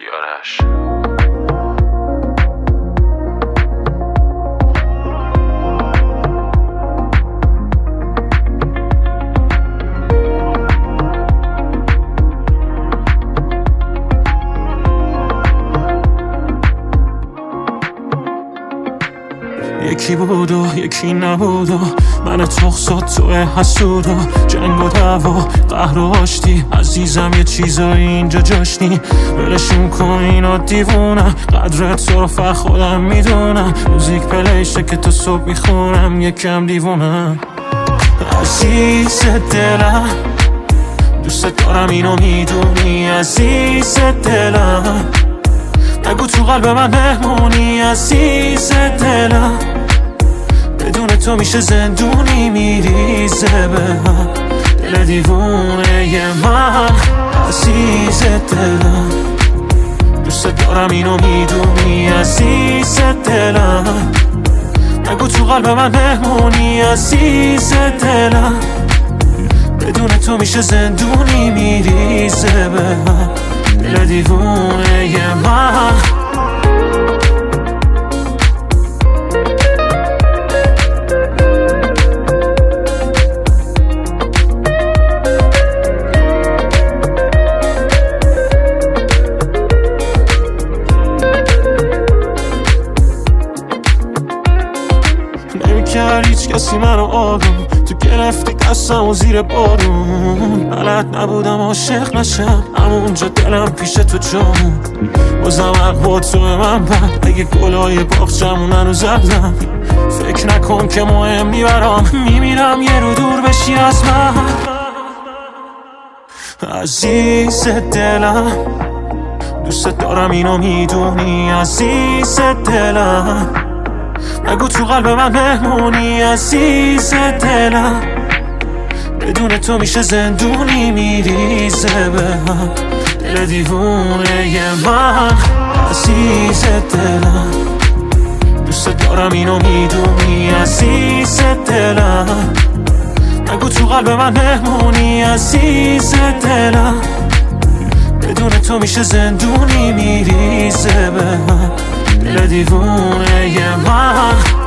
کیارش. یکی بود و یکی نبود و من تخصات توی حسود و جنگ و دعوا قهر و آشتی. عزیزم یه چیزایی اینجا جاشتی، ولشون کن اینا دیوونم. قدرت تو رو فقط خودم میدونم، موزیک پلیشه که تو صبح میخونم. یکم دیوونم عزیز دلم، دوست دارم اینو میدونی عزیز دلم. نگو تو قلب من مهمونی عزیز دلم، بدون تو میشه زندونی میریزه به هم. دل دیوونه من عزیز دلم، دوست دارم اینو میدونی عزیز دلم. نگو تو قلب من مهمونی عزیز دلم، بدون تو میشه زندونی میریزه به هم. دل دیوونه من نمیکرد هیچ کسی منو آروم، تو گرفتی قسم و زیر بارون. بلد نبودم عاشق نشم، همونجا دلم پیش تو جامون. بازم اقوات تو من بد، اگه گلای باغچمون هنوز زدم. فکر نکن که مهم میبرم، میمیرم یه رو دور بشی از من عزیز دلم. دوست دارم اینو میدونی عزیز دلم. نگو تو قلب من مهمونی عزیز دلم، بدون تو میشه زندونی میریزه به هم. دل دیوونه من عزیز دلم، دوست دارم اینو میدونی عزیز دلم. نگو تو قلب من مهمونی عزیز دلم، بدون تو میشه زندونی میریزه به هم. دل دیوونه من